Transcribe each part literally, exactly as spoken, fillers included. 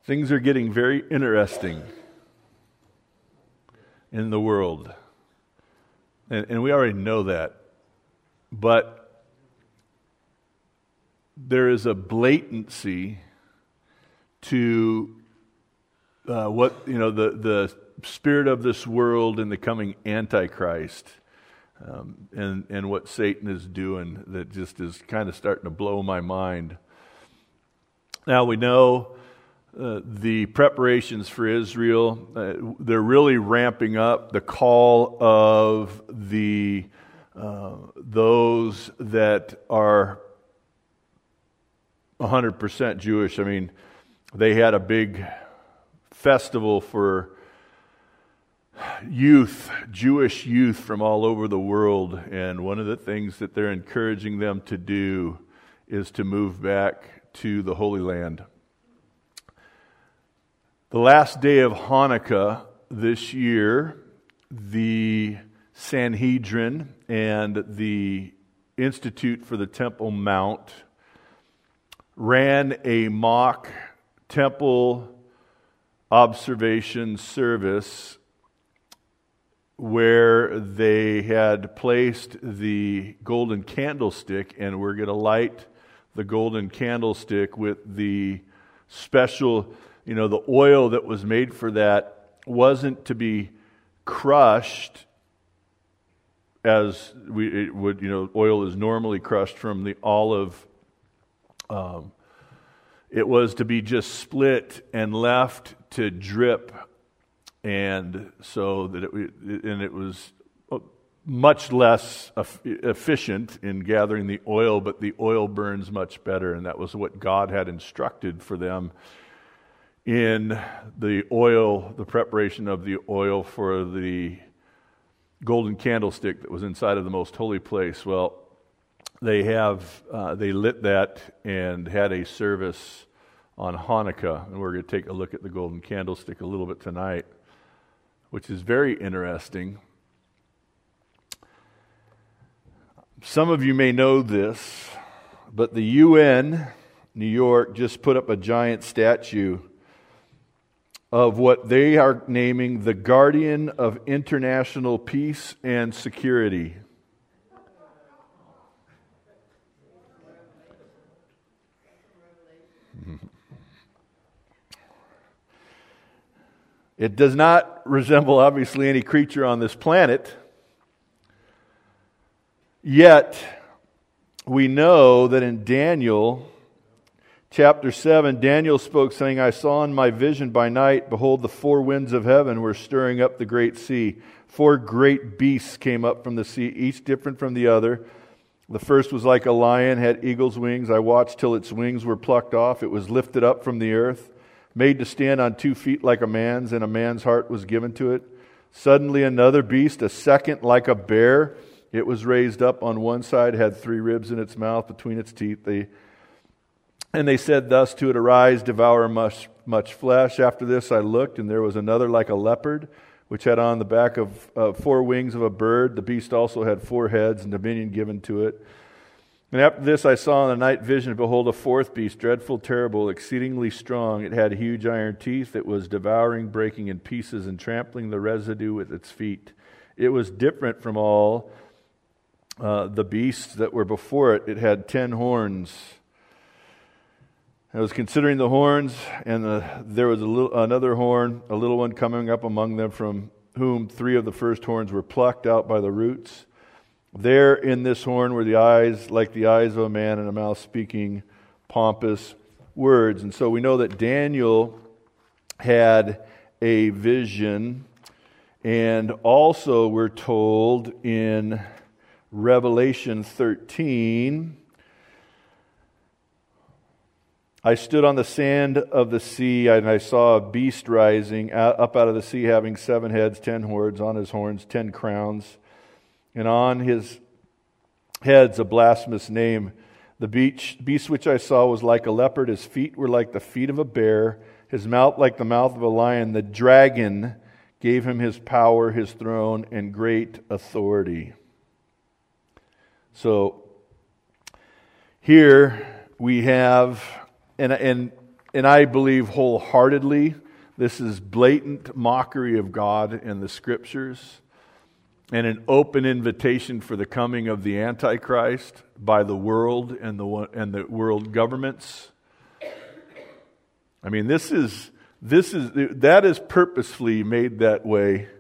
Things are getting very interesting in the world. And, and we already know that. But there is a blatancy to uh, what, you know, the, the spirit of this world and the coming Antichrist, um, and, and what Satan is doing that just is kind of starting to blow my mind. Now we know uh, the preparations for Israel, uh, they're really ramping up the call of the uh, those that are one hundred percent Jewish. I mean, they had a big festival for youth, Jewish youth from all over the world, and one of the things that they're encouraging them to do is to move back to the Holy Land. The last day of Hanukkah this year, the Sanhedrin and the Institute for the Temple Mount ran a mock temple observation service where they had placed the golden candlestick and were going to light the golden candlestick with the special, you know, the oil that was made for that wasn't to be crushed as we it would, you know, oil is normally crushed from the olive. Um, it was to be just split and left to drip, and so that it and it was much less efficient in gathering the oil, but the oil burns much better, and that was what God had instructed for them in the oil, the preparation of the oil for the golden candlestick that was inside of the most holy place. Well, they have uh, they lit that and had a service on Hanukkah, and we're going to take a look at the golden candlestick a little bit tonight, which is very interesting. Some of you may know this, but the U N, New York, just put up a giant statue of what they are naming the Guardian of International Peace and Security. It does not resemble, obviously, any creature on this planet. Yet, we know that in Daniel chapter seven, Daniel spoke, saying, I saw in my vision by night, behold, the four winds of heaven were stirring up the great sea. Four great beasts came up from the sea, each different from the other. The first was like a lion, had eagle's wings. I watched till its wings were plucked off. It was lifted up from the earth, made to stand on two feet like a man's, and a man's heart was given to it. Suddenly another beast, a second like a bear, it was raised up on one side, had three ribs in its mouth between its teeth. They, and they said thus to it, Arise, devour much, much flesh. After this I looked, and there was another like a leopard, which had on the back of uh, four wings of a bird. The beast also had four heads, and dominion given to it. And after this I saw in the night vision, behold, a fourth beast, dreadful, terrible, exceedingly strong. It had huge iron teeth. It was devouring, breaking in pieces, and trampling the residue with its feet. It was different from all uh, the beasts that were before it. It had ten horns. I was considering the horns, and the, there was a little, another horn, a little one coming up among them, from whom three of the first horns were plucked out by the roots. There in this horn were the eyes like the eyes of a man, and a mouth speaking pompous words. And so we know that Daniel had a vision, and also we're told in Revelation thirteen, I stood on the sand of the sea, and I saw a beast rising up out of the sea, having seven heads, ten horns, on his horns ten crowns, and on his heads a blasphemous name. The beast which I saw was like a leopard. His feet were like the feet of a bear. His mouth like the mouth of a lion. The dragon gave him his power, his throne, and great authority. So here we have, and and and I believe wholeheartedly, this is blatant mockery of God in the Scriptures and an open invitation for the coming of the Antichrist by the world and the and the world governments. I mean, this is this is that is purposefully made that way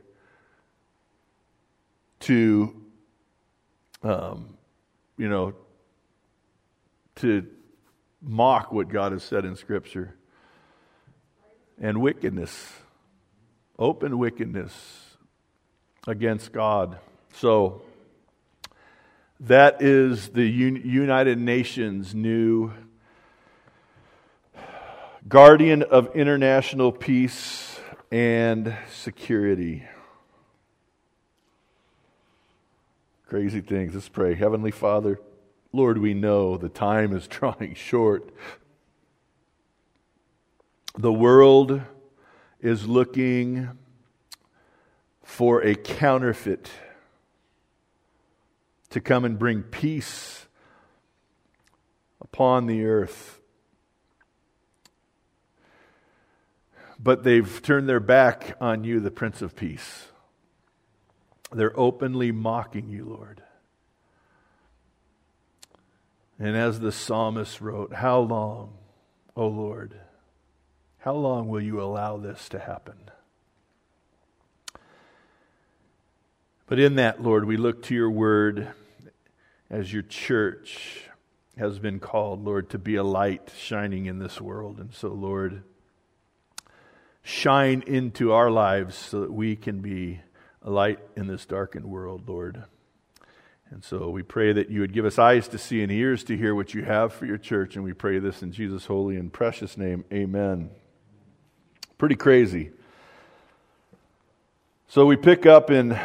to, um, you know, to mock what God has said in Scripture. And wickedness, open wickedness against God. So that is the Un- United Nations' new guardian of international peace and security. Crazy things. Let's pray. Heavenly Father, Lord, we know the time is drawing short. The world is looking for a counterfeit to come and bring peace upon the earth. But they've turned their back on you, the Prince of Peace. They're openly mocking you, Lord. And as the psalmist wrote, how long, O Lord, how long will you allow this to happen? But in that, Lord, we look to your word as your church has been called, Lord, to be a light shining in this world. And so, Lord, shine into our lives so that we can be a light in this darkened world, Lord. And so we pray that you would give us eyes to see and ears to hear what you have for your church. And we pray this in Jesus' holy and precious name. Amen. Pretty crazy. So we pick up in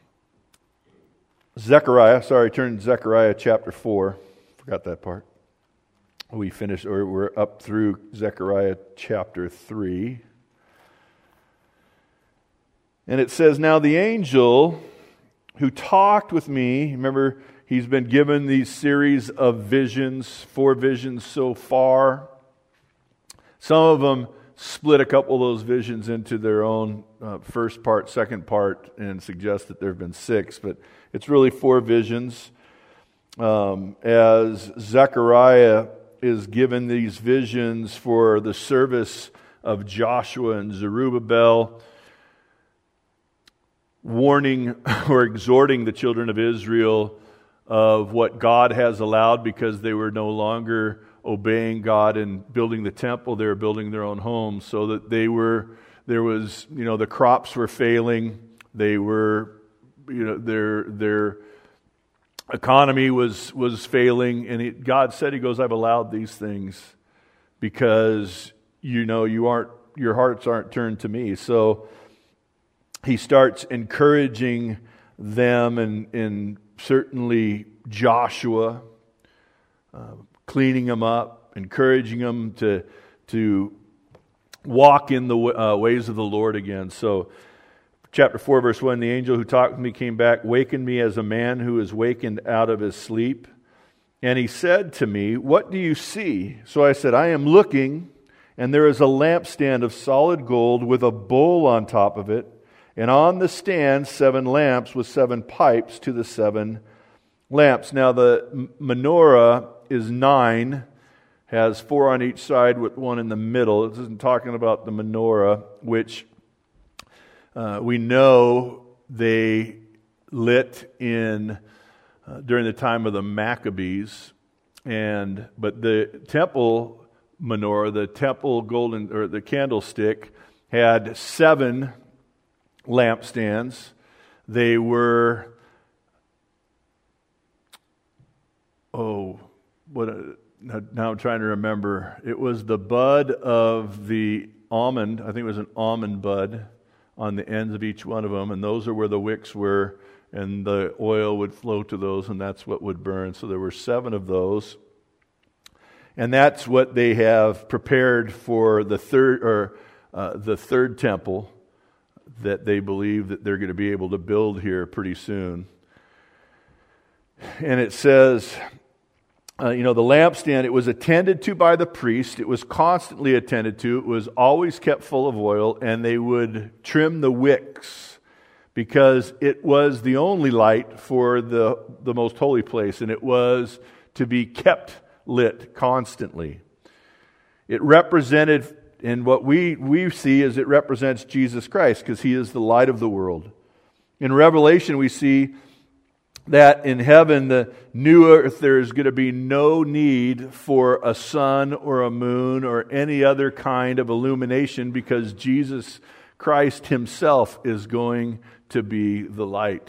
Zechariah. Sorry, turn to Zechariah chapter four. Forgot that part. We finished, or we're up through Zechariah chapter three. And it says, now the angel who talked with me, remember, he's been given these series of visions, four visions so far. Some of them split a couple of those visions into their own uh, first part, second part, and suggest that there have been six, but it's really four visions. Um, as Zechariah is given these visions for the service of Joshua and Zerubbabel, warning or exhorting the children of Israel of what God has allowed because they were no longer obeying God and building the temple. They were building their own homes, so that they were, there was, you know, the crops were failing. They were, you know, their their economy was was failing, and it, God said, He goes, I've allowed these things because, you know, you aren't, your hearts aren't turned to me. So He starts encouraging them, and, and certainly Joshua, uh, cleaning them up, encouraging them to to walk in the uh, ways of the Lord again. So, chapter four, verse one, the angel who talked with me came back, wakened me as a man who is wakened out of his sleep. And he said to me, what do you see? So I said, I am looking, and there is a lampstand of solid gold with a bowl on top of it, and on the stand seven lamps with seven pipes to the seven lamps. Now the menorah is nine, has four on each side with one in the middle. This isn't talking about the menorah, which uh, we know they lit in uh, during the time of the Maccabees, and but the temple menorah, the temple golden or the candlestick, had seven lampstands. They were oh what a, now I'm trying to remember. It was the bud of the almond. I think it was an almond bud on the ends of each one of them, and those are where the wicks were, and the oil would flow to those, and that's what would burn. So there were seven of those, and that's what they have prepared for the third or uh, the third temple that they believe that they're going to be able to build here pretty soon. And it says, uh, you know, the lampstand, it was attended to by the priest. It was constantly attended to. It was always kept full of oil, and they would trim the wicks because it was the only light for the, the most holy place, and it was to be kept lit constantly. It represented, and what we, we see is it represents Jesus Christ because He is the light of the world. In Revelation, we see that in heaven, the new earth, there is going to be no need for a sun or a moon or any other kind of illumination because Jesus Christ Himself is going to be the light.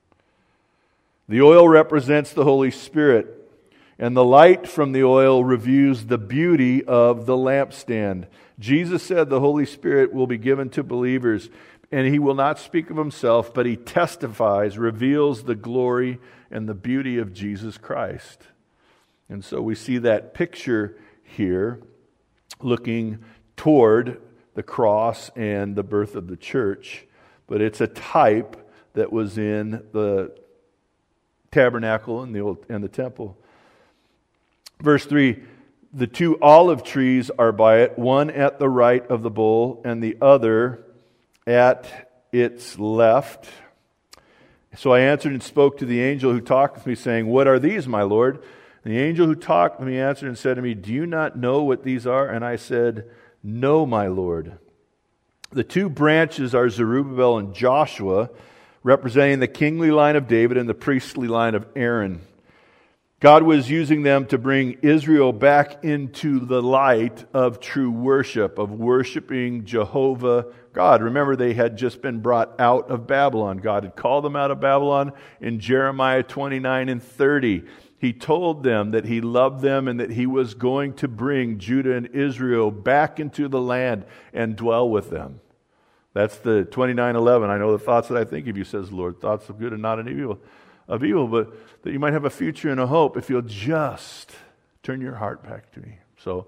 The oil represents the Holy Spirit, and the light from the oil reveals the beauty of the lampstand. Jesus said the Holy Spirit will be given to believers, and He will not speak of Himself, but He testifies, reveals the glory and the beauty of Jesus Christ. And so we see that picture here, looking toward the cross and the birth of the church, but it's a type that was in the tabernacle and the old, and the temple. Verse three, the two olive trees are by it, one at the right of the bowl and the other at its left. So I answered and spoke to the angel who talked with me, saying, "What are these, my Lord?" And the angel who talked with me answered and said to me, "Do you not know what these are?" And I said, "No, my Lord." The two branches are Zerubbabel and Joshua, representing the kingly line of David and the priestly line of Aaron. God was using them to bring Israel back into the light of true worship, of worshiping Jehovah God. Remember, they had just been brought out of Babylon. God had called them out of Babylon in Jeremiah twenty-nine and thirty. He told them that He loved them and that He was going to bring Judah and Israel back into the land and dwell with them. That's the twenty-nine eleven. I know the thoughts that I think of you, says the Lord, thoughts of good and not of evil. of evil, but that you might have a future and a hope if you'll just turn your heart back to me. So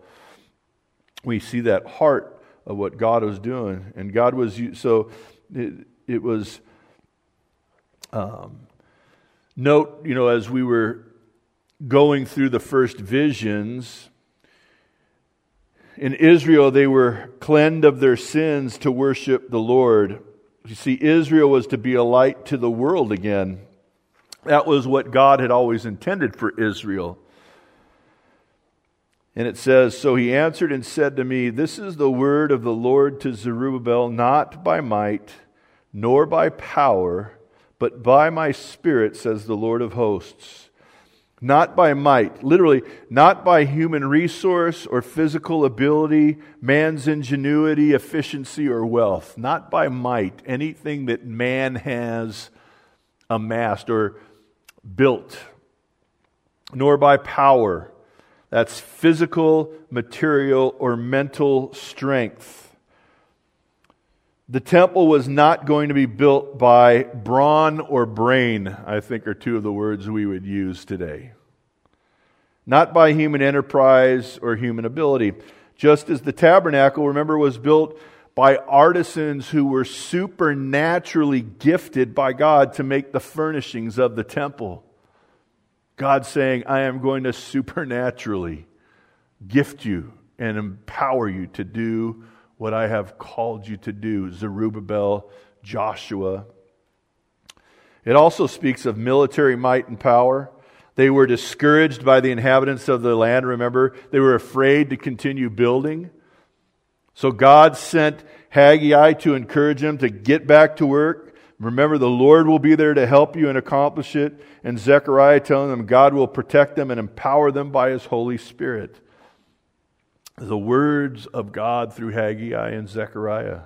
we see that heart of what God was doing, and God was, so it, it was, um, note, you know, as we were going through the first visions, in Israel they were cleansed of their sins to worship the Lord. You see, Israel was to be a light to the world again. That was what God had always intended for Israel. And it says, "So he answered and said to me, This is the word of the Lord to Zerubbabel, not by might, nor by power, but by my Spirit, says the Lord of hosts." Not by might, literally, not by human resource or physical ability, man's ingenuity, efficiency, or wealth. Not by might, anything that man has amassed or built, nor by power. That's physical, material, or mental strength. The temple was not going to be built by brawn or brain, I think are two of the words we would use today. Not by human enterprise or human ability. Just as the tabernacle, remember, was built by artisans who were supernaturally gifted by God to make the furnishings of the temple. God saying, I am going to supernaturally gift you and empower you to do what I have called you to do. Zerubbabel, Joshua. It also speaks of military might and power. They were discouraged by the inhabitants of the land, remember. They were afraid to continue building. So God sent Haggai to encourage them to get back to work. Remember, the Lord will be there to help you and accomplish it. And Zechariah telling them God will protect them and empower them by His Holy Spirit. The words of God through Haggai and Zechariah.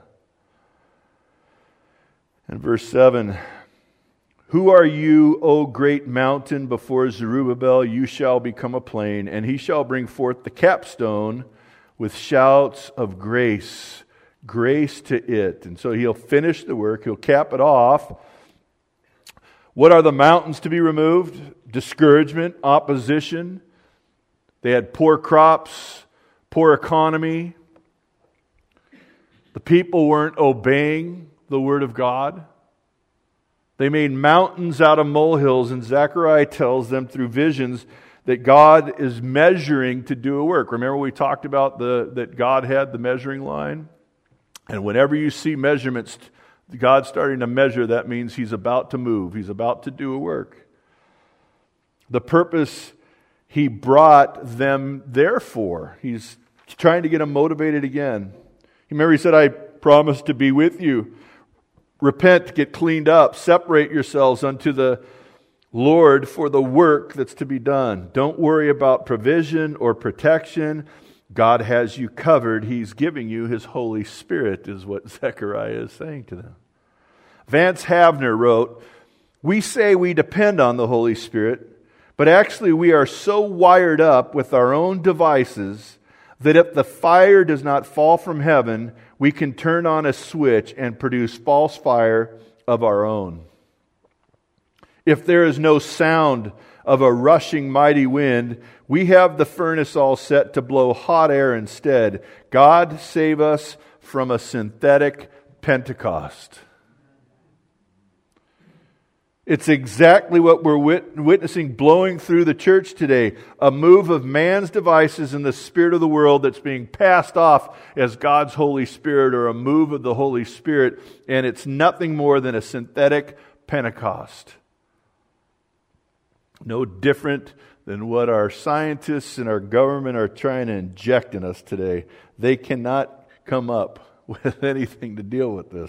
And verse seven, "Who are you, O great mountain? Before Zerubbabel you shall become a plain, and he shall bring forth the capstone with shouts of grace, grace to it." And so he'll finish the work, he'll cap it off. What are the mountains to be removed? Discouragement, opposition. They had poor crops, poor economy. The people weren't obeying the Word of God. They made mountains out of molehills, and Zechariah tells them through visions that God is measuring to do a work. Remember we talked about the that God had the measuring line? And whenever you see measurements, God starting to measure, that means He's about to move. He's about to do a work. The purpose He brought them there for. He's trying to get them motivated again. Remember He said, I promise to be with you. Repent, get cleaned up, separate yourselves unto the Lord for the work that's to be done. Don't worry about provision or protection. God has you covered. He's giving you His Holy Spirit, is what Zechariah is saying to them. Vance Havner wrote, we say we depend on the Holy Spirit, but actually we are so wired up with our own devices that if the fire does not fall from heaven, we can turn on a switch and produce false fire of our own. If there is no sound of a rushing mighty wind, we have the furnace all set to blow hot air instead. God save us from a synthetic Pentecost. It's exactly what we're wit- witnessing blowing through the church today. A move of man's devices in the spirit of the world that's being passed off as God's Holy Spirit, or a move of the Holy Spirit, and it's nothing more than a synthetic Pentecost. No different than what our scientists and our government are trying to inject in us today. They cannot come up with anything to deal with this.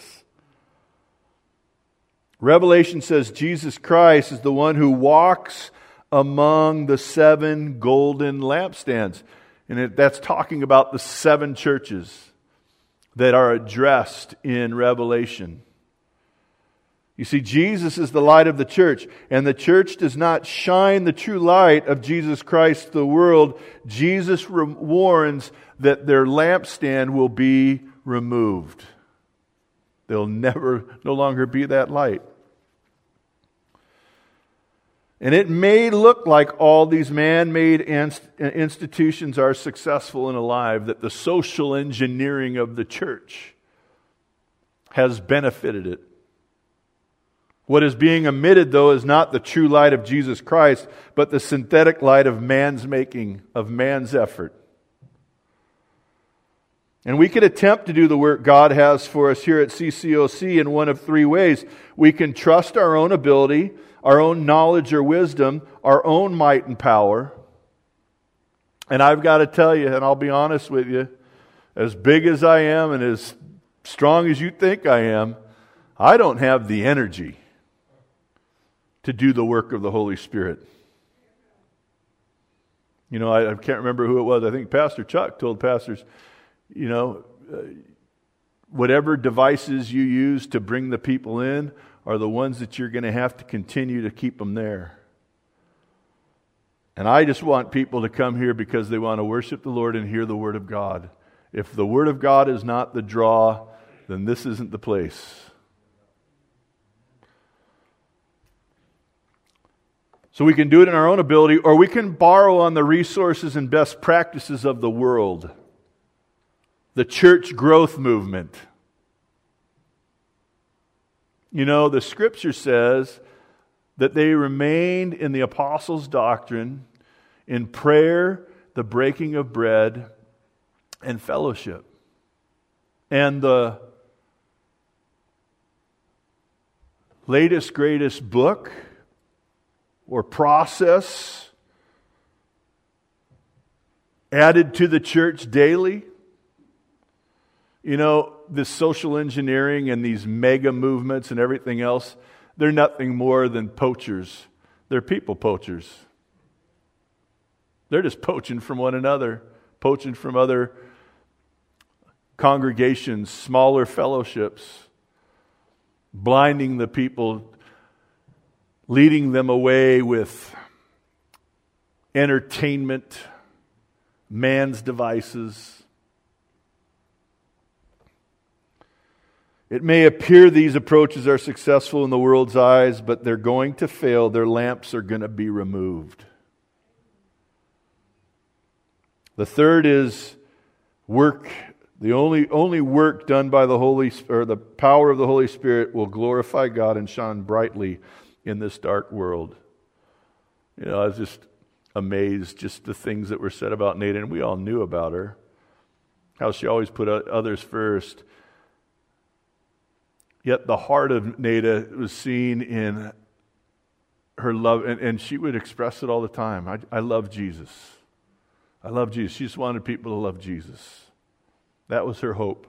Revelation says Jesus Christ is the one who walks among the seven golden lampstands. And it, that's talking about the seven churches that are addressed in Revelation. You see, Jesus is the light of the church, and the church does not shine the true light of Jesus Christ to the world. Jesus re- warns that their lampstand will be removed. They'll never, no longer be that light. And it may look like all these man-made inst- institutions are successful and alive, that the social engineering of the church has benefited it. What is being emitted, though, is not the true light of Jesus Christ, but the synthetic light of man's making, of man's effort. And we can attempt to do the work God has for us here at C C O C in one of three ways. We can trust our own ability, our own knowledge or wisdom, our own might and power. And I've got to tell you, and I'll be honest with you, as big as I am and as strong as you think I am, I don't have the energy to do the work of the Holy Spirit. You know, I, I can't remember who it was. I think Pastor Chuck told pastors, you know, uh, whatever devices you use to bring the people in are the ones that you're going to have to continue to keep them there. And I just want people to come here because they want to worship the Lord and hear the Word of God. If the Word of God is not the draw, then this isn't the place. So we can do it in our own ability, or we can borrow on the resources and best practices of the world. The church growth movement. You know, the Scripture says that they remained in the apostles' doctrine, in prayer, the breaking of bread, and fellowship. And the latest, greatest book or process added to the church daily. You know, this social engineering and these mega movements and everything else, they're nothing more than poachers. They're people poachers. They're just poaching from one another, poaching from other congregations, smaller fellowships, blinding the people, leading them away with entertainment, man's devices. It may appear these approaches are successful in the world's eyes, but they're going to fail. Their lamps are going to be removed. The third is work. The only only work done by the Holy or the power of the Holy Spirit will glorify God and shine brightly in this dark world. You know, I was just amazed just the things that were said about Nada, and we all knew about her. How she always put others first. Yet the heart of Nada was seen in her love, and, and she would express it all the time. I, I love Jesus. I love Jesus. She just wanted people to love Jesus. That was her hope.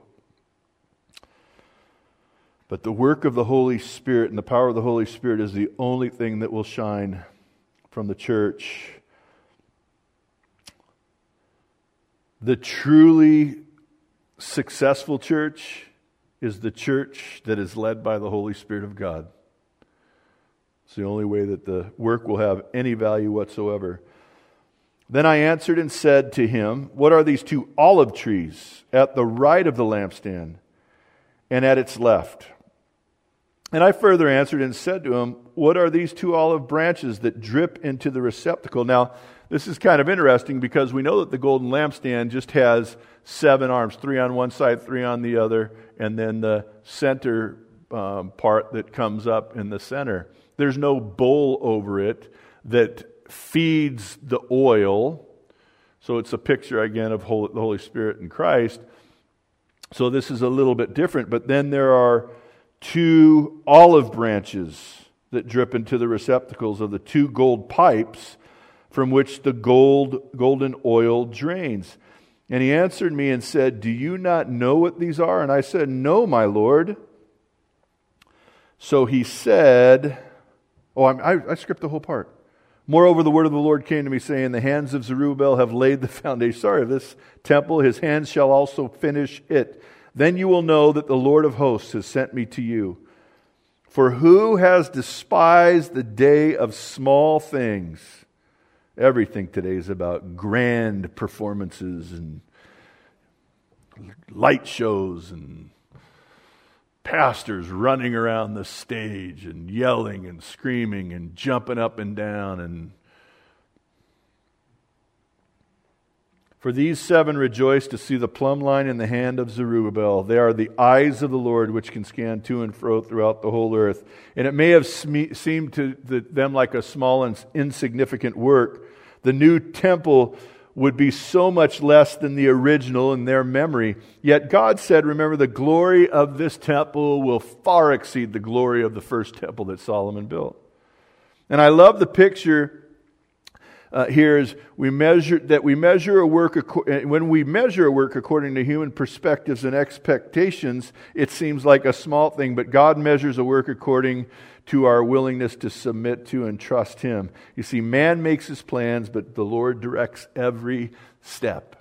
But the work of the Holy Spirit and the power of the Holy Spirit is the only thing that will shine from the church. The truly successful church is the church that is led by the Holy Spirit of God. It's the only way that the work will have any value whatsoever. Then I answered and said to him, what are these two olive trees at the right of the lampstand and at its left? And I further answered and said to him, what are these two olive branches that drip into the receptacle? Now, this is kind of interesting because we know that the golden lampstand just has seven arms, three on one side, three on the other, and then the center um, part that comes up in the center. There's no bowl over it that feeds the oil. So it's a picture, again, of Holy, the Holy Spirit and Christ. So this is a little bit different. But then there are two olive branches that drip into the receptacles of the two gold pipes from which the gold golden oil drains. And he answered me and said, do you not know what these are? And I said, no, my Lord. So he said, oh, I, I skipped the whole part. Moreover, the word of the Lord came to me, saying, the hands of Zerubbabel have laid the foundation. Sorry, of this temple, his hands shall also finish it. Then you will know that the Lord of hosts has sent me to you. For who has despised the day of small things? Everything today is about grand performances and light shows and pastors running around the stage and yelling and screaming and jumping up and down. And for these seven rejoice to see the plumb line in the hand of Zerubbabel. They are the eyes of the Lord which can scan to and fro throughout the whole earth. And it may have sme- seemed to them like a small and insignificant work. The new temple would be so much less than the original in their memory. Yet God said, remember, the glory of this temple will far exceed the glory of the first temple that Solomon built. And I love the picture uh, here is we measure that we measure a work when we measure a work according to human perspectives and expectations, it seems like a small thing, but God measures a work according to our willingness to submit to and trust Him. You see, man makes his plans, but the Lord directs every step.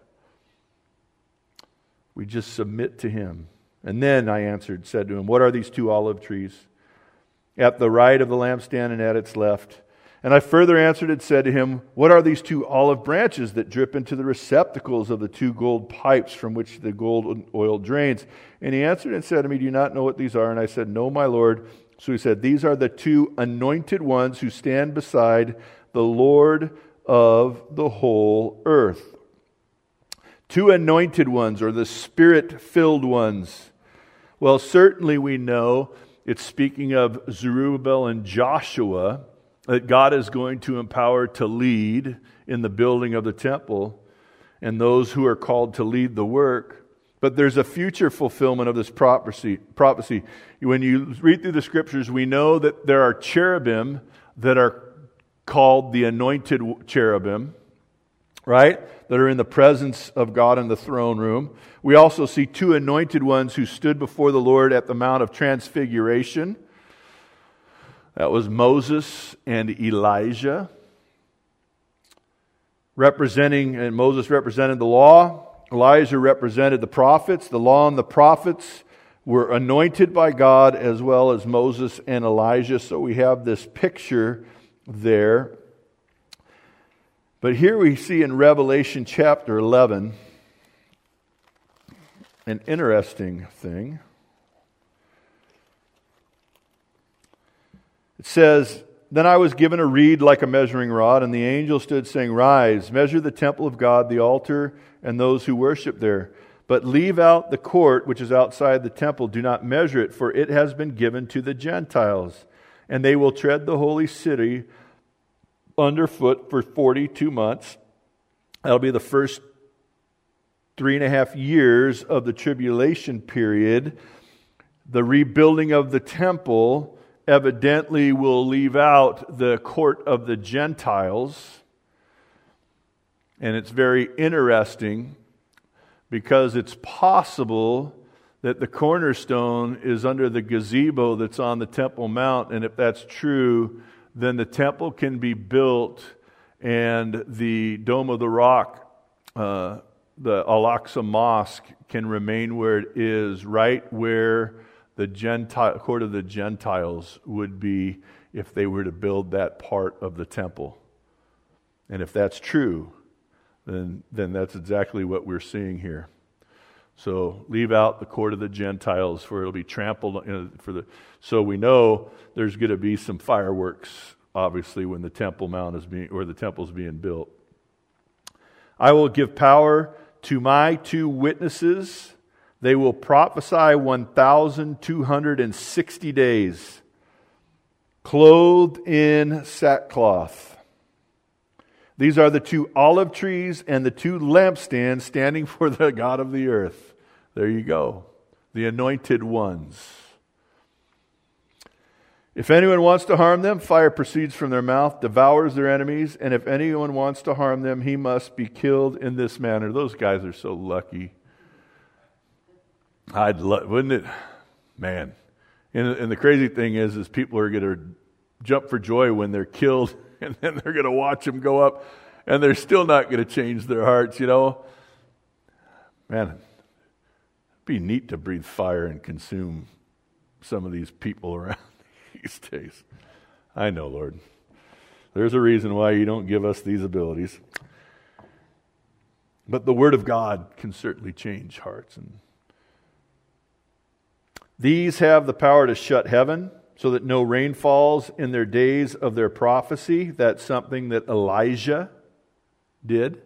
We just submit to Him. And then I answered, said to him, what are these two olive trees? At the right of the lampstand and at its left. And I further answered and said to him, what are these two olive branches that drip into the receptacles of the two gold pipes from which the gold oil drains? And he answered and said to me, do you not know what these are? And I said, no, my Lord. So he said, these are the two anointed ones who stand beside the Lord of the whole earth. Two anointed ones, or the Spirit-filled ones. Well, certainly we know it's speaking of Zerubbabel and Joshua that God is going to empower to lead in the building of the temple, and those who are called to lead the work. But there's a future fulfillment of this prophecy. prophecy. When you read through the Scriptures, we know that there are cherubim that are called the anointed cherubim, right? That are in the presence of God in the throne room. We also see two anointed ones who stood before the Lord at the Mount of Transfiguration. That was Moses and Elijah. Representing, and Moses represented the law. Elijah represented the prophets. The law and the prophets were anointed by God as well as Moses and Elijah. So we have this picture there. But here we see in Revelation chapter eleven an interesting thing. It says, then I was given a reed like a measuring rod, and the angel stood saying, rise, measure the temple of God, the altar, and those who worship there. But leave out the court which is outside the temple. Do not measure it, for it has been given to the Gentiles. And they will tread the holy city underfoot for forty-two months. That'll be the first three and a half years of the tribulation period. The rebuilding of the temple evidently will leave out the court of the Gentiles. And it's very interesting because it's possible that the cornerstone is under the gazebo that's on the Temple Mount. And if that's true, then the temple can be built and the Dome of the Rock, uh, the Al-Aqsa Mosque, can remain where it is, right where the Gentile, court of the Gentiles would be if they were to build that part of the temple. And if that's true, then, then that's exactly what we're seeing here. So leave out the court of the Gentiles, for it'll be trampled. You know, for the so we know there's going to be some fireworks, obviously, when the Temple Mount is being or the temple's being built. I will give power to my two witnesses. They will prophesy one thousand two hundred sixty days, clothed in sackcloth. These are the two olive trees and the two lampstands standing for the God of the earth. There you go. The anointed ones. If anyone wants to harm them, fire proceeds from their mouth, devours their enemies, and if anyone wants to harm them, he must be killed in this manner. Those guys are so lucky. I'd love, wouldn't it? Man. And, and the crazy thing is, is people are going to jump for joy when they're killed, and then they're going to watch them go up, and they're still not going to change their hearts, you know. Man, it'd be neat to breathe fire and consume some of these people around these days. I know, Lord. There's a reason why you don't give us these abilities. But the Word of God can certainly change hearts. And these have the power to shut heaven so that no rain falls in their days of their prophecy. That's something that Elijah did.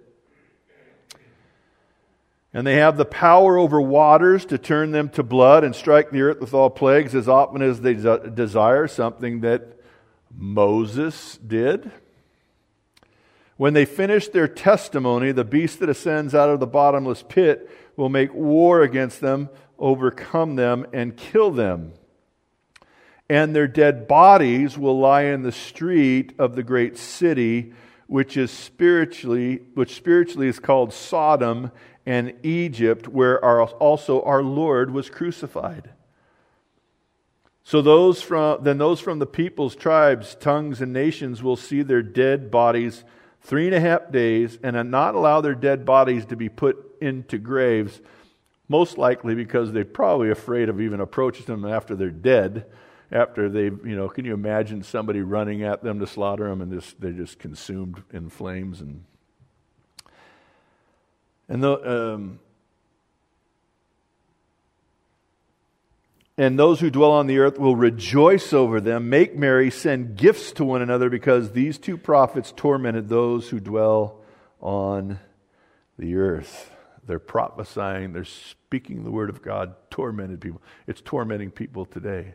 And they have the power over waters to turn them to blood and strike the earth with all plagues as often as they desire, something that Moses did. When they finish their testimony, the beast that ascends out of the bottomless pit will make war against them, overcome them, and kill them. And their dead bodies will lie in the street of the great city, which is spiritually, which spiritually is called Sodom and Egypt, where our, also our Lord was crucified. So those from then those from the peoples, tribes, tongues, and nations will see their dead bodies three and a half days, and not allow their dead bodies to be put into graves. Most likely because they're probably afraid of even approaching them after they're dead. After they've, you know, can you imagine somebody running at them to slaughter them, and this, they're just consumed in flames and. And the, um, and those who dwell on the earth will rejoice over them, make merry, send gifts to one another, because these two prophets tormented those who dwell on the earth. They're prophesying, they're speaking the word of God, tormented people. It's tormenting people today.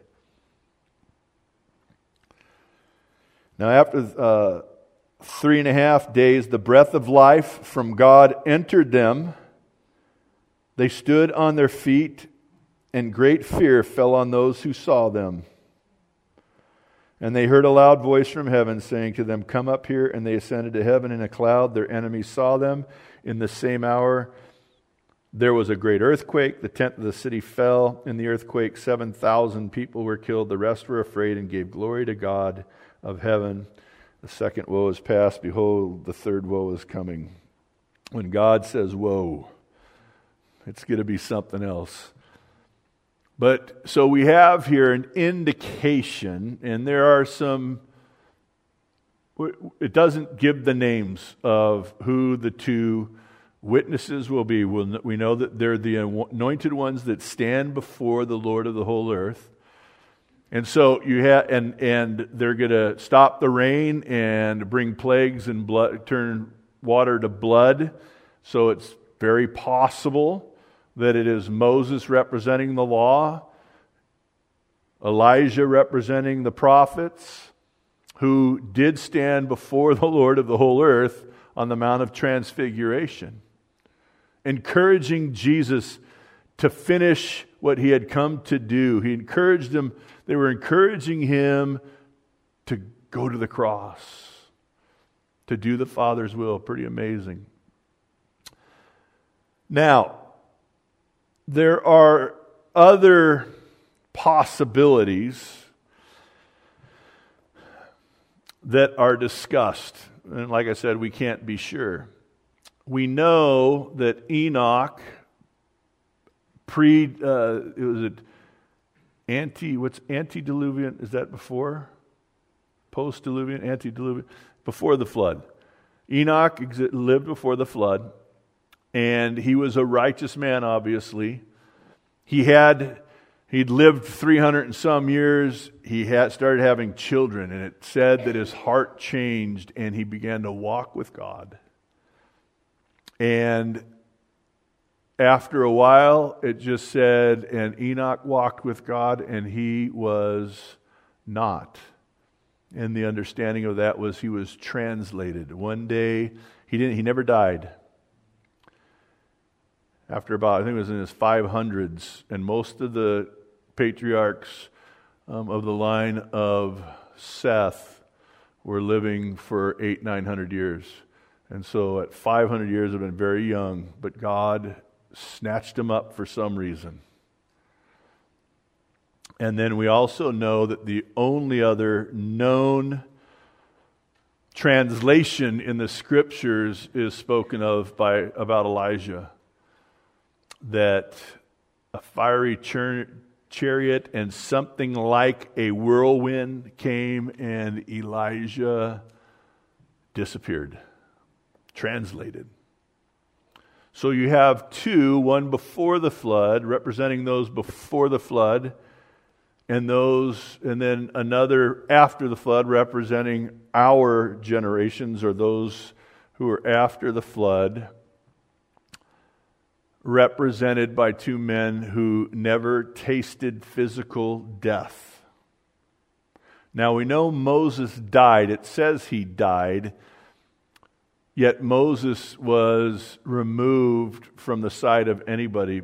Now after uh, three and a half days, the breath of life from God entered them. They stood on their feet, and great fear fell on those who saw them. And they heard a loud voice from heaven saying to them, "Come up here." And they ascended to heaven in a cloud. Their enemies saw them. In the same hour there was a great earthquake. The tenth of the city fell. In the earthquake seven thousand people were killed. The rest were afraid and gave glory to God of heaven. The second woe is past. Behold, the third woe is coming. When God says woe, it's going to be something else. But so we have here an indication, and there are some, it doesn't give the names of who the two witnesses will be. We know that they're the anointed ones that stand before the Lord of the whole earth. And so you have, and and they're going to stop the rain and bring plagues and blood, turn water to blood. So it's very possible that it is Moses representing the law, Elijah representing the prophets, who did stand before the Lord of the whole earth on the Mount of Transfiguration, encouraging Jesus to finish what he had come to do. He encouraged them, they were encouraging him to go to the cross, to do the Father's will. Pretty amazing. Now, there are other possibilities that are discussed. And like I said, we can't be sure. We know that Enoch pre, uh, it was it anti, what's antediluvian? Is that before? Post-diluvian? Antediluvian? Before the flood. Enoch exi- lived before the flood, and he was a righteous man, obviously. He had, he'd lived three hundred and some years. He had started having children, and it said that his heart changed, and he began to walk with God. And after a while, it just said, and Enoch walked with God, and he was not. And the understanding of that was he was translated. One day, he didn't. He never died. After about, I think it was in his five hundreds, and most of the patriarchs um, of the line of Seth were living for eight, nine hundred years. And so at five hundred years, they've been very young, but God snatched him up for some reason. And then we also know that the only other known translation in the Scriptures is spoken of by about Elijah, that a fiery char- chariot and something like a whirlwind came and Elijah disappeared. Translated. So you have two, one before the flood, representing those before the flood, and those, and then another after the flood, representing our generations, or those who are after the flood, represented by two men who never tasted physical death. Now we know Moses died. It says he died. Yet Moses was removed from the sight of anybody.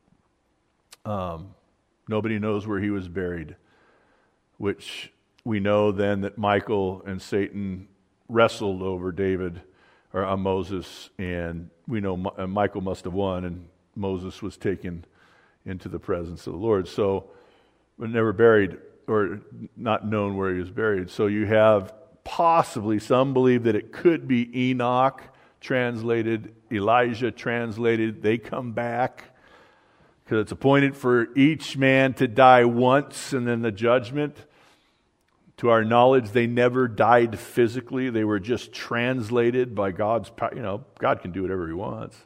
Um, nobody knows where he was buried, which we know then that Michael and Satan wrestled over David, or uh, Moses, and we know Ma- uh, Michael must have won, and Moses was taken into the presence of the Lord. So, but never buried, or not known where he was buried. So you have possibly, some believe that it could be Enoch translated, Elijah translated. They come back because it's appointed for each man to die once and then the judgment. To our knowledge, they never died physically. They were just translated by God's power. You know, God can do whatever he wants.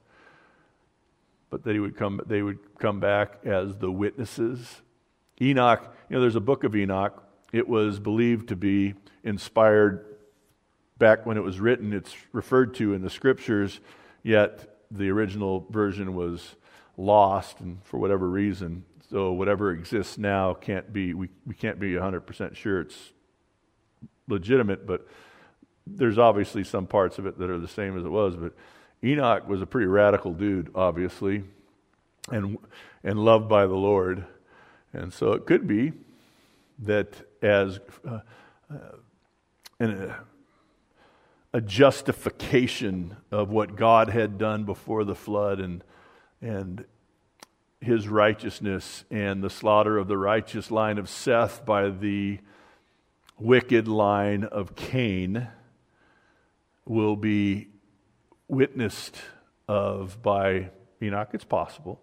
But that he would come, they would come back as the witnesses. Enoch, you know, there's a book of Enoch. It was believed to be inspired back when it was written. It's referred to in the Scriptures, yet the original version was lost, and for whatever reason. So whatever exists now can't be, we, we can't be one hundred percent sure it's legitimate, but there's obviously some parts of it that are the same as it was. But Enoch was a pretty radical dude, obviously, and and loved by the Lord. And so it could be that as uh, uh, an, a justification of what God had done before the flood, and and his righteousness, and the slaughter of the righteous line of Seth by the wicked line of Cain, will be witnessed of by Enoch. It's possible.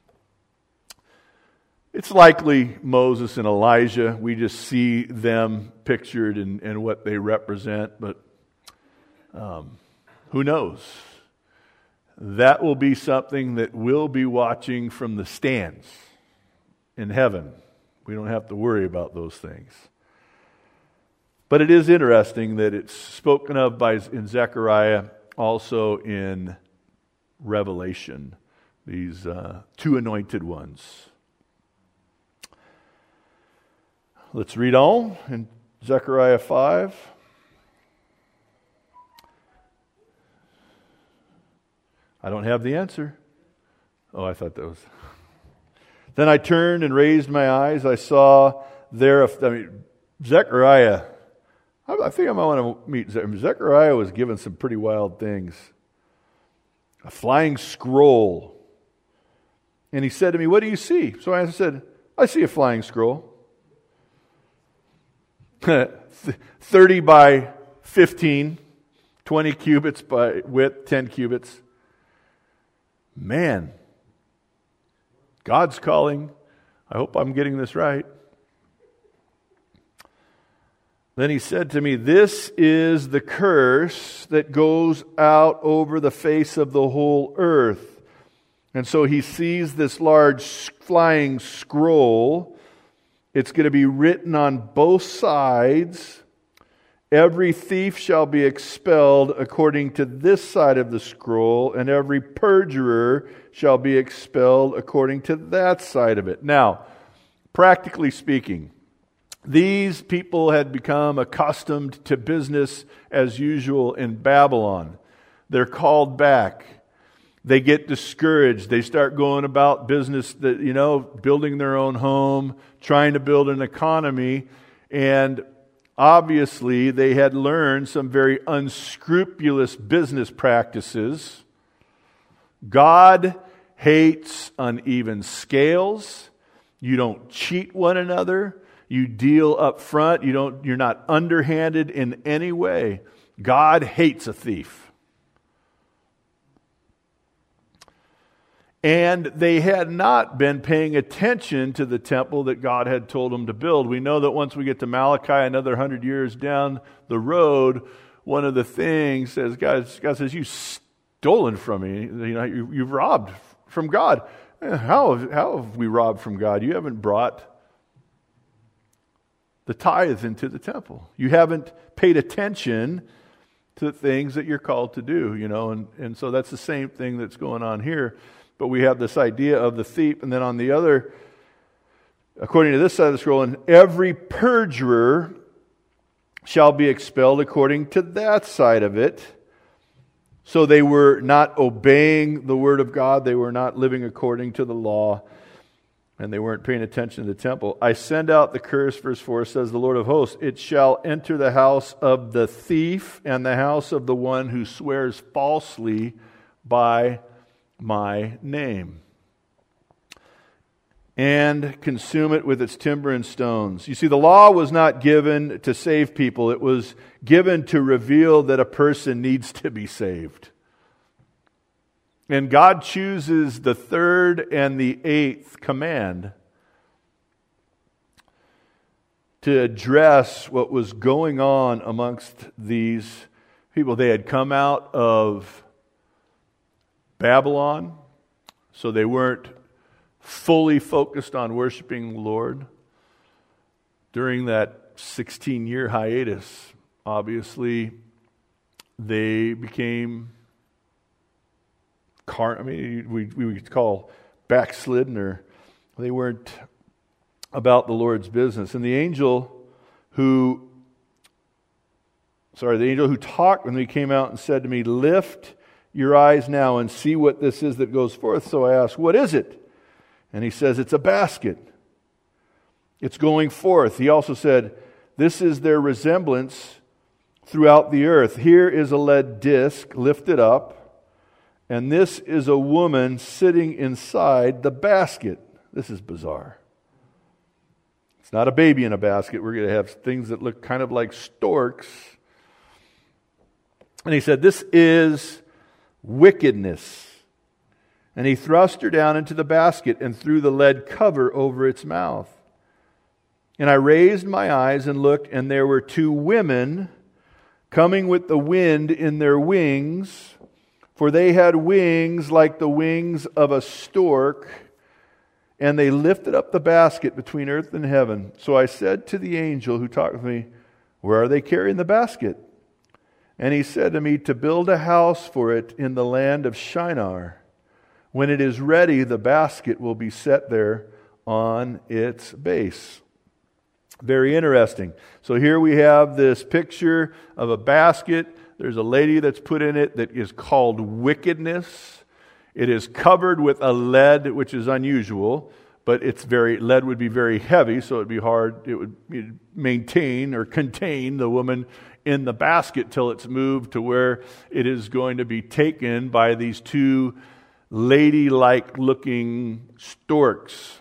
It's likely Moses and Elijah. We just see them pictured and, and what they represent, but um, who knows? That will be something that we'll be watching from the stands in heaven. We don't have to worry about those things. But it is interesting that it's spoken of by in Zechariah, also in Revelation, these uh, two anointed ones. Let's read on in Zechariah five. I don't have the answer. Oh, I thought that was... Then I turned and raised my eyes. I saw there, I mean, Zechariah. I think I might want to meet Zechariah. Zechariah was given some pretty wild things. A flying scroll. And he said to me, what do you see? So I said, I see a flying scroll. thirty by fifteen, twenty cubits by width, ten cubits. Man, God's calling. I hope I'm getting this right. Then he said to me, this is the curse that goes out over the face of the whole earth. And so he sees this large flying scroll. It's going to be written on both sides. Every thief shall be expelled according to this side of the scroll, and every perjurer shall be expelled according to that side of it. Now, practically speaking, these people had become accustomed to business as usual in Babylon. They're called back. They get discouraged. They start going about business that, you know, building their own home, trying to build an economy, and obviously, they had learned some very unscrupulous business practices. God hates uneven scales. You don't cheat one another. You deal up front. You don't, you're not underhanded in any way. God hates a thief. And they had not been paying attention to the temple that God had told them to build. We know that once we get to Malachi, another hundred years down the road, one of the things says, God, God says, you've stolen from me. You know, you, you've robbed from God. How, how have we robbed from God? You haven't brought the tithe into the temple. You haven't paid attention to the things that you're called to do, you know, and, and so that's the same thing that's going on here. But we have this idea of the thief, and then on the other, according to this side of the scroll, and every perjurer shall be expelled according to that side of it. So they were not obeying the word of God. They were not living according to the law, and they weren't paying attention to the temple. I send out the curse, verse four says, the Lord of hosts, it shall enter the house of the thief and the house of the one who swears falsely by my name, and consume it with its timber and stones. You see, the law was not given to save people. It was given to reveal that a person needs to be saved. And God chooses the third and the eighth command to address what was going on amongst these people. They had come out of Babylon, so they weren't fully focused on worshiping the Lord. During that sixteen-year hiatus, obviously, they became, car- I mean, we, we would call backslidden, or they weren't about the Lord's business. And the angel who, sorry, the angel who talked when he came out and said to me, lift your eyes now and see what this is that goes forth. So I asked, what is it? And he says, it's a basket. It's going forth. He also said, this is their resemblance throughout the earth. Here is a lead disc lifted up, and this is a woman sitting inside the basket. This is bizarre. It's not a baby in a basket. We're going to have things that look kind of like storks. And he said, this is wickedness. And he thrust her down into the basket and threw the lead cover over its mouth. And I raised my eyes and looked, and there were two women coming with the wind in their wings, for they had wings like the wings of a stork, and they lifted up the basket between earth and heaven. So I said to the angel who talked with me, where are they carrying the basket? And he said to me, to build a house for it in the land of Shinar. When it is ready, the basket will be set there on its base. Very interesting. So here we have this picture of a basket. There's a lady that's put in it that is called wickedness. It is covered with a lead, which is unusual, but it's very lead would be very heavy, so it would be hard. It would maintain or contain the woman in the basket till it's moved to where it is going to be taken by these two ladylike looking storks.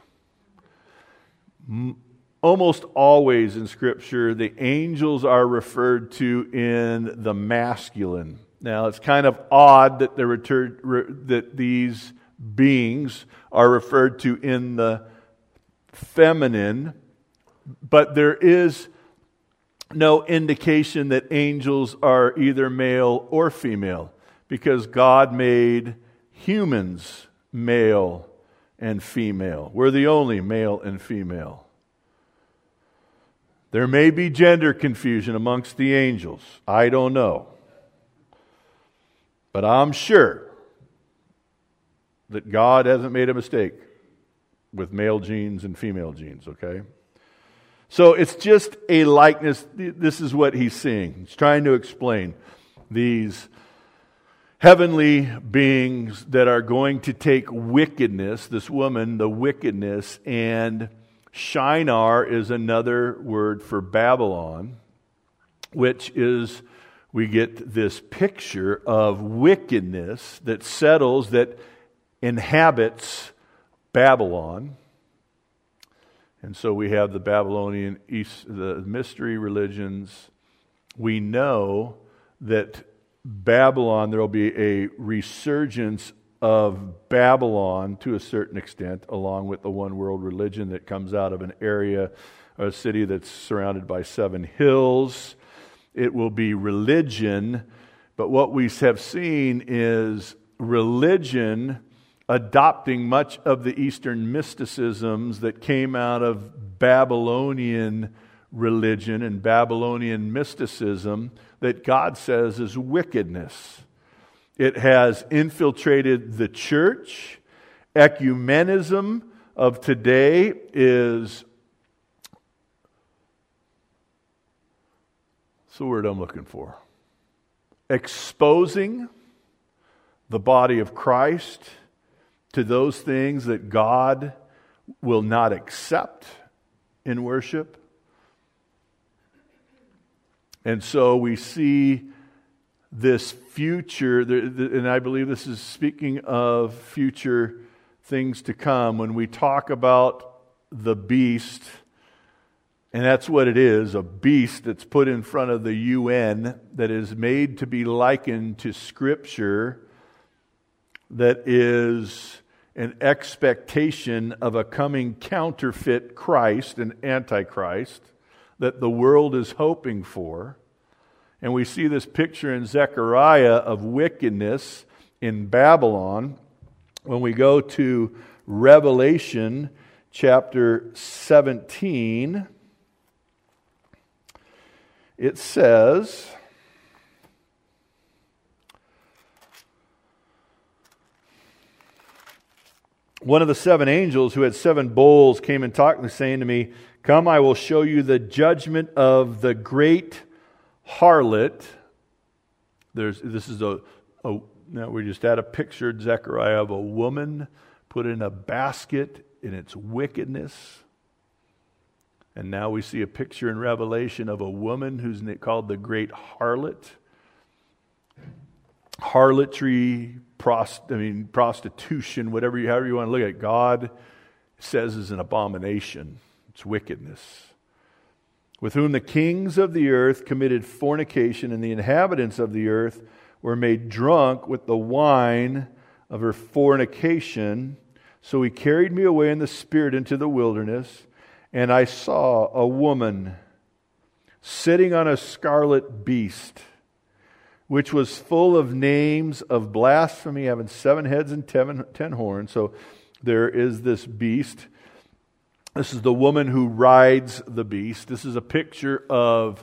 Almost always in Scripture, the angels are referred to in the masculine. Now, it's kind of odd that, return, that these beings are referred to in the feminine, but there is no indication that angels are either male or female, because God made humans male and female. We're the only male and female. There may be gender confusion amongst the angels. I don't know. But I'm sure that God hasn't made a mistake with male genes and female genes, okay? So it's just a likeness. This is what he's seeing. He's trying to explain these heavenly beings that are going to take wickedness, this woman, the wickedness, and Shinar is another word for Babylon, which is, we get this picture of wickedness that settles, that inhabits Babylon. And so we have the Babylonian East, the mystery religions. We know that Babylon, there will be a resurgence of Babylon to a certain extent, along with the one world religion that comes out of an area, a city that's surrounded by seven hills. It will be religion, but what we have seen is religion adopting much of the Eastern mysticisms that came out of Babylonian religion and Babylonian mysticism that God says is wickedness. It has infiltrated the church. Ecumenism of today is, what's the word I'm looking for? Exposing the body of Christ to those things that God will not accept in worship. And so we see this future, and I believe this is speaking of future things to come, when we talk about the beast, and that's what it is, a beast that's put in front of the U N that is made to be likened to Scripture, that is an expectation of a coming counterfeit Christ, an Antichrist, that the world is hoping for. And we see this picture in Zechariah of wickedness in Babylon. When we go to Revelation chapter seventeen, it says, one of the seven angels who had seven bowls came and talked to me, saying to me, "Come, I will show you the judgment of the great harlot." There's this is a, a now we just had a picture, Zechariah, of a woman put in a basket in its wickedness. And now we see a picture in Revelation of a woman who's called the great harlot. Harlotry, prost, I mean prostitution, whatever you, however you want to look at it, God says is an abomination. It's wickedness. With whom the kings of the earth committed fornication, and the inhabitants of the earth were made drunk with the wine of her fornication. So he carried me away in the spirit into the wilderness, and I saw a woman sitting on a scarlet beast, which was full of names of blasphemy, having seven heads and ten, ten horns. So there is this beast. This is the woman who rides the beast. This is a picture of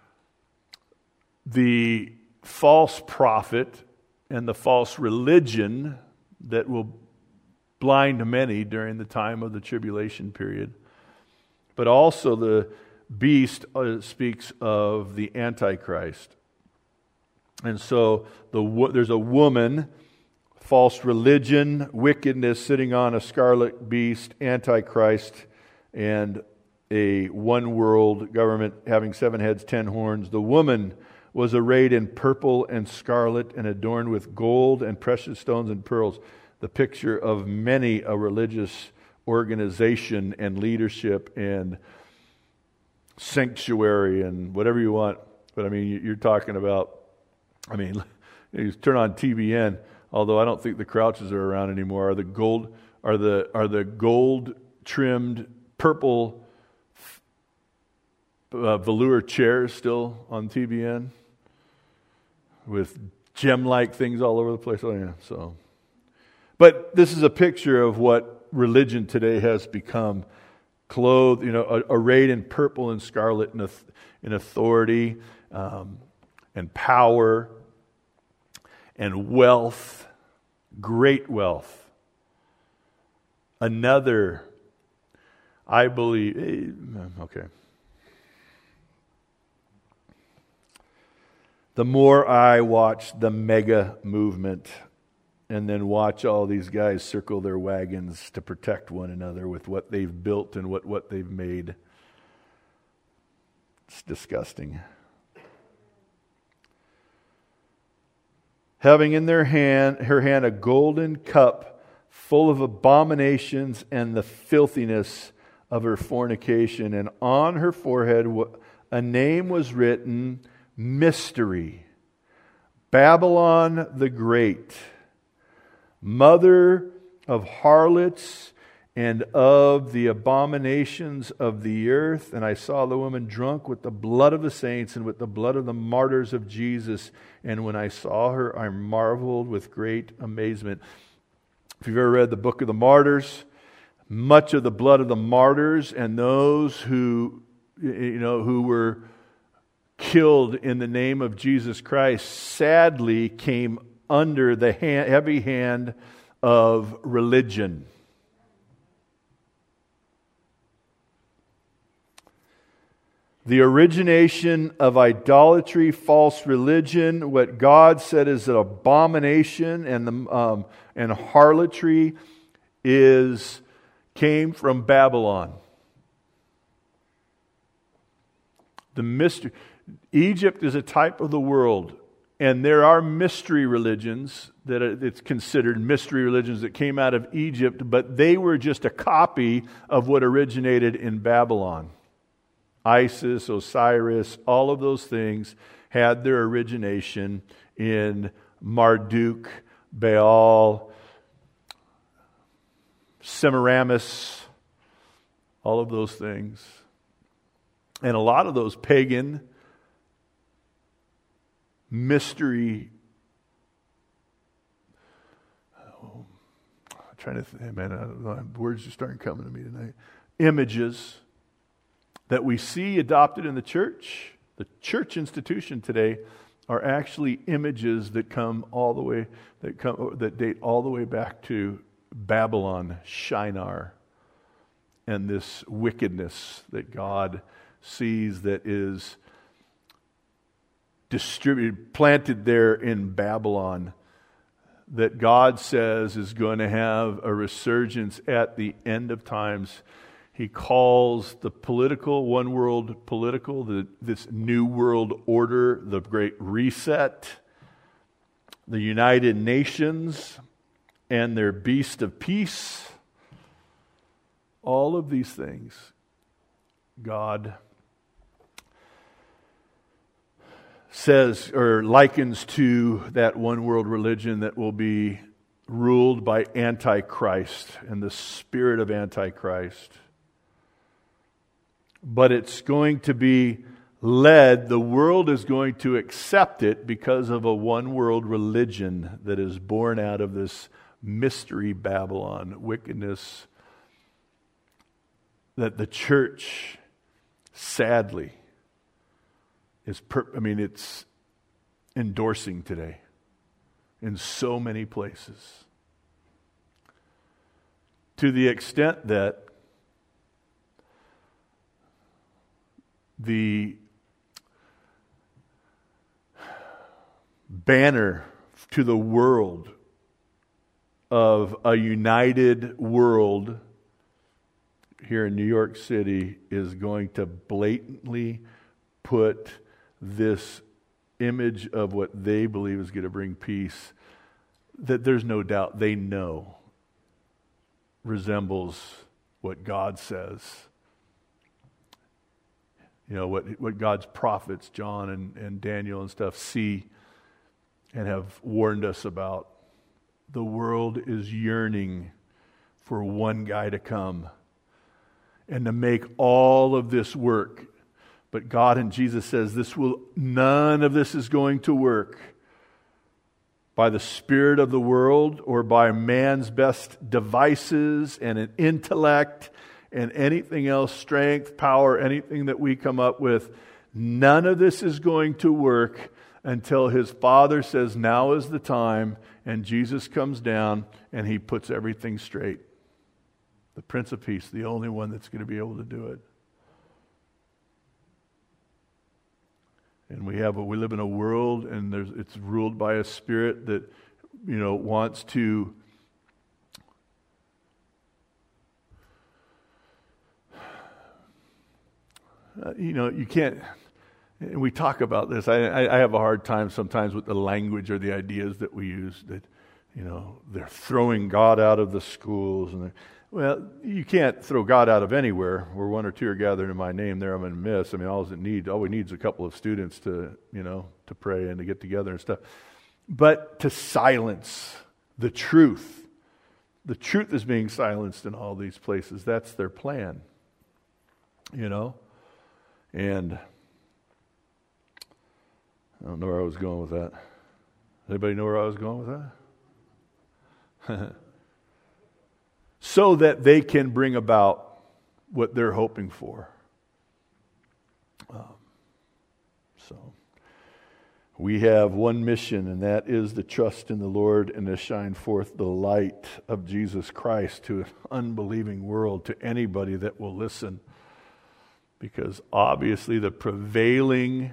the false prophet and the false religion that will blind many during the time of the tribulation period. But also the beast speaks of the Antichrist. And so the, there's a woman false religion, wickedness sitting on a scarlet beast, Antichrist, and a one world government having seven heads, ten horns. The woman was arrayed in purple and scarlet and adorned with gold and precious stones and pearls. The picture of many a religious organization and leadership and sanctuary and whatever you want. But I mean, you're talking about, I mean, you turn on T B N, although I don't think the Crouches are around anymore. Are the gold, are the, are the gold trimmed purple uh, velour chairs still on T B N? With gem-like things all over the place. Oh yeah, so. But this is a picture of what religion today has become. Clothed, you know, arrayed in purple and scarlet in, in authority um, and power and wealth, great wealth. Another, I believe, okay. The more I watch the mega movement and then watch all these guys circle their wagons to protect one another with what they've built and what, what they've made, it's disgusting. Having in their hand, her hand a golden cup full of abominations and the filthiness of her fornication, and on her forehead a name was written, Mystery, Babylon the Great, mother of harlots and of the abominations of the earth. And I saw the woman drunk with the blood of the saints and with the blood of the martyrs of Jesus. And when I saw her, I marveled with great amazement. If you've ever read the book of the martyrs, much of the blood of the martyrs and those who, you know, who were killed in the name of Jesus Christ sadly came under the hand, heavy hand of religion. The origination of idolatry, false religion, what God said is an abomination and the um, and harlotry is came from Babylon. The mystery. Egypt is a type of the world, and there are mystery religions that it's considered mystery religions that came out of Egypt, but they were just a copy of what originated in Babylon. Isis, Osiris, all of those things had their origination in Marduk, Baal, Semiramis, all of those things. And a lot of those pagan mystery, oh, I'm trying to think, man, I don't know, words are starting coming to me tonight. Images that we see adopted in the church, the church institution today, are actually images that come all the way, that come that date all the way back to Babylon, Shinar, and this wickedness that God sees that is distributed, planted there in Babylon, that God says is going to have a resurgence at the end of times. He calls the political, one world political, the, this new world order, the Great Reset, the United Nations, and their beast of peace. All of these things, God says or likens to that one world religion that will be ruled by Antichrist and the spirit of Antichrist. But it's going to be led, the world is going to accept it because of a one world religion that is born out of this mystery Babylon, wickedness that the church, sadly, is, per, I mean, it's endorsing today in so many places. To the extent that the banner to the world of a united world here in New York City is going to blatantly put this image of what they believe is going to bring peace, that there's no doubt they know resembles what God says. You know, what what God's prophets, John and, and Daniel and stuff, see and have warned us about. The world is yearning for one guy to come and to make all of this work. But God and Jesus says this will, none of this is going to work by the spirit of the world or by man's best devices and an intellect and anything else, strength, power, anything that we come up with. None of this is going to work until his Father says now is the time, and Jesus comes down and he puts everything straight. The Prince of Peace, the only one that's going to be able to do it. And we have, we live in a world, and there's, it's ruled by a spirit that, you know, wants to uh, you know, you can't. And we talk about this. I, I, I have a hard time sometimes with the language or the ideas that we use. That, you know, they're throwing God out of the schools, and well, you can't throw God out of anywhere. Where one or two are gathered in my name, there I'm in the midst. I mean, all it needs, all we need is a couple of students to, you know, to pray and to get together and stuff. But to silence the truth, the truth is being silenced in all these places. That's their plan, you know, and I don't know where I was going with that. Anybody know where I was going with that? So that they can bring about what they're hoping for. Um, so, we have one mission, and that is to trust in the Lord and to shine forth the light of Jesus Christ to an unbelieving world, to anybody that will listen. Because obviously the prevailing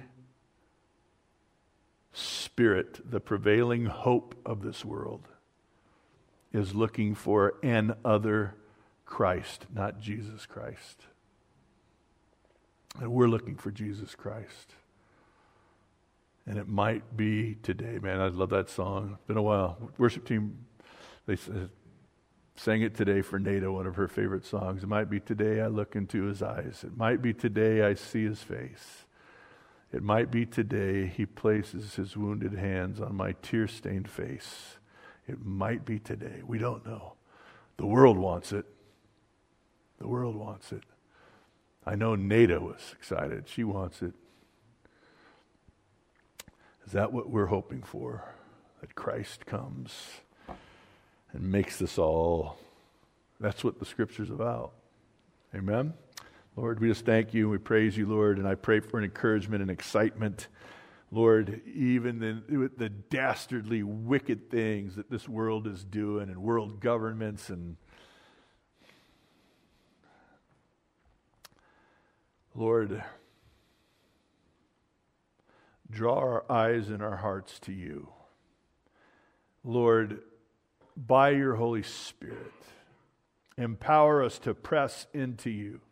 spirit, the prevailing hope of this world is looking for an other Christ, not Jesus Christ. And we're looking for Jesus Christ. And it might be today, man. I love that song. It's been a while. Worship team, they sang it today for Nada, one of her favorite songs. It might be today I look into his eyes. It might be today I see his face. It might be today he places his wounded hands on my tear-stained face. It might be today. We don't know. The world wants it. The world wants it. I know Nada was excited. She wants it. Is that what we're hoping for? That Christ comes and makes this all. That's what the Scripture's about. Amen? Lord, we just thank you and we praise you, Lord, and I pray for an encouragement and excitement. Lord, even the, the dastardly wicked things that this world is doing and world governments and Lord, draw our eyes and our hearts to you. Lord, by your Holy Spirit, empower us to press into you.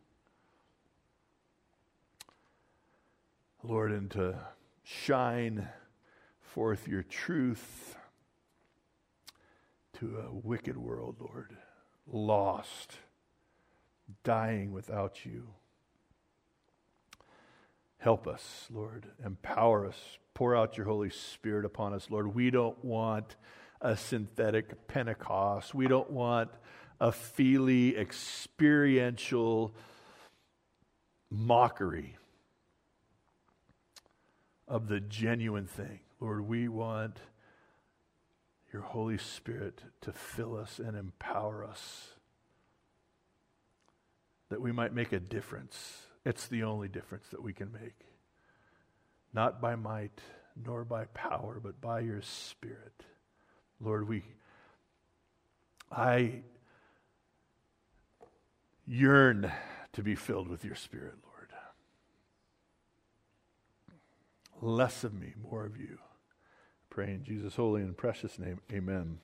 Lord, and to shine forth your truth to a wicked world, Lord, lost, dying without you. Help us, Lord. Empower us. Pour out your Holy Spirit upon us, Lord. We don't want a synthetic Pentecost. We don't want a feely, experiential mockery of the genuine thing. Lord, we want your Holy Spirit to fill us and empower us that we might make a difference. It's the only difference that we can make. Not by might, nor by power, but by your Spirit. Lord, we, I yearn to be filled with your Spirit, Lord. Less of me, more of you. Pray in Jesus' holy and precious name. Amen.